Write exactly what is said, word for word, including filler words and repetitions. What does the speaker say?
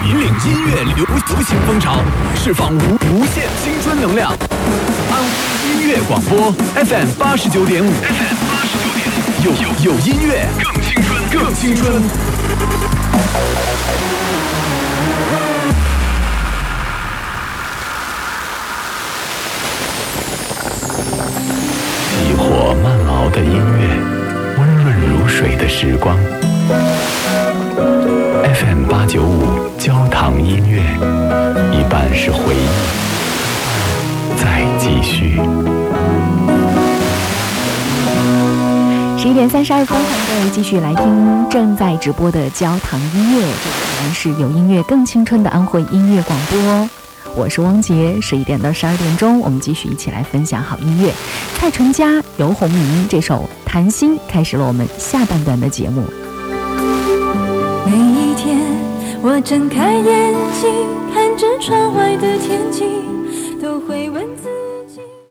引领音乐流行风潮，释放无无限青春能量。安徽音乐广播 F M 八十九点五 ，F M 八十九点五，有有音乐更青春，更青春。激活慢熬的音乐，温润如水的时光。F M 八九五焦糖音乐，一半是回忆，再继续。 十一点三十二分，欢迎各位继续来听正在直播的焦糖音乐，这依然是有音乐更青春的安徽音乐广播。我是汪杰，十一点到十二点钟，我们继续一起来分享好音乐。蔡淳佳、游鸿明这首《谈心》开始了我们下半段的节目。 每一天，我睁开眼睛，看着窗外的天气，